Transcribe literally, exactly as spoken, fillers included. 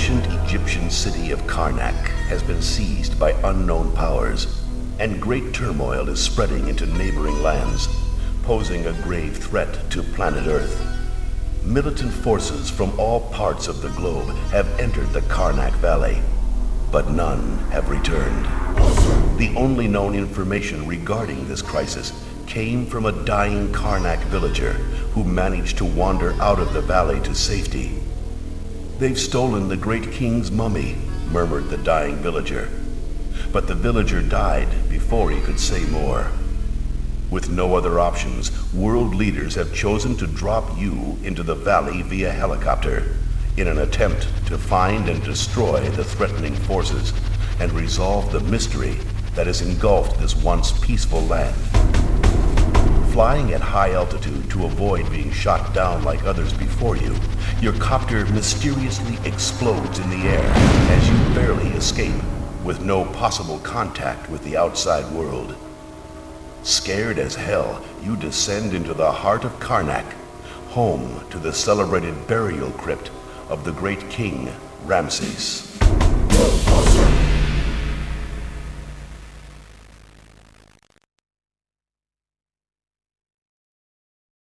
ancient Egyptian city of Karnak has been seized by unknown powers, and great turmoil is spreading into neighboring lands, posing a grave threat to planet Earth. Militant forces from all parts of the globe have entered the Karnak Valley, but none have returned. The only known information regarding this crisis came from a dying Karnak villager who managed to wander out of the valley to safety. "They've stolen the great king's mummy," murmured the dying villager. But the villager died before he could say more. With no other options, world leaders have chosen to drop you into the valley via helicopter in an attempt to find and destroy the threatening forces and resolve the mystery that has engulfed this once peaceful land. Flying at high altitude to avoid being shot down like others before you, your copter mysteriously explodes in the air as you barely escape, with no possible contact with the outside world. Scared as hell, you descend into the heart of Karnak, home to the celebrated burial crypt of the great king, Ramses.